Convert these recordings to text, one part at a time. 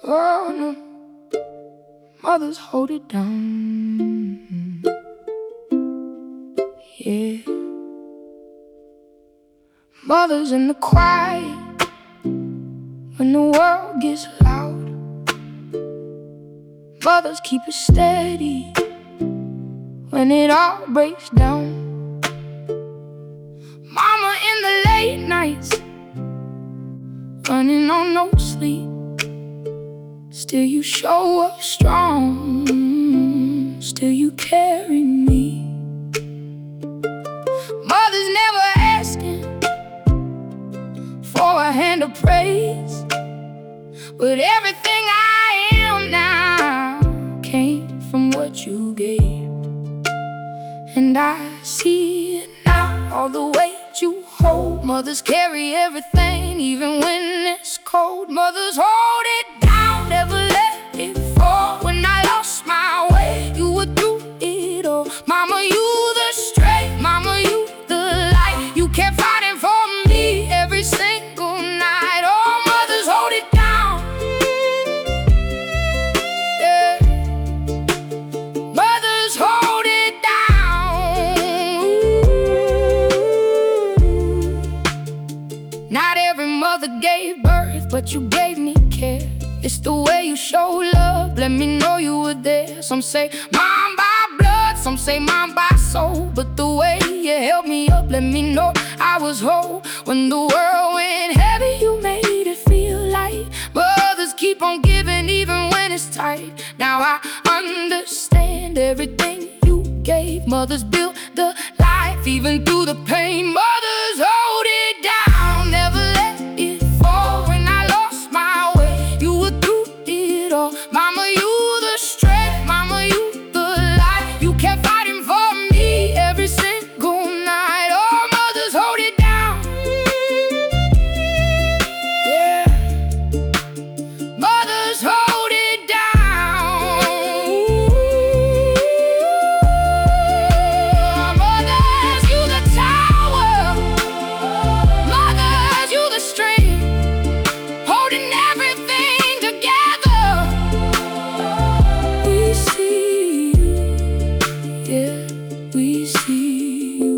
Oh no, mothers hold it down. Yeah, mothers in the quiet when the world gets loud. Mothers keep it steady when it all breaks down. Mama in the late nights, running on no sleep. Still you show up strong, still you carry me. Mother's never asking for a hand of praise, but everything I am now came from what you gave. And I see it now, all the weight you hold. Mothers carry everything, even when it's cold. Mothers hold it down, never let it fall. When I lost my way, you were through it all. Mama, you the strength, mama, you the light. You kept fighting for me every single night. Oh, mothers hold it down. Yeah. Mothers hold it down. Not every mother gave birth, but you gave me care. It's the way you show love, let me know you were there. Some say mom by blood, some say mom by soul, but the way you held me up, let me know I was whole. When the world went heavy, you made it feel light. Mothers keep on giving even when it's tight. Now I understand everything you gave. Mothers built the life even through the pain. Mothers hold it down, never let it fall. When I lost my way, you were through it all. Mama, you the strength, mama, you the light. You kept fighting for me every single night. Oh, mothers hold it down. Yeah, mothers hold it down. Mothers, you the tower. Mothers, you the strength, holding everything together. We see you, yeah, we see you.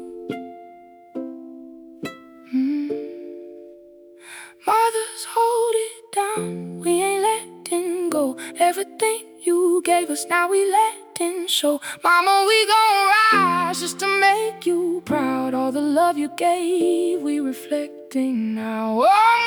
Mothers hold it down, we ain't letting go. Everything you gave us, now we letting show. Mama, we gon' rise just to make you proud. All the love you gave, we reflecting now. Oh,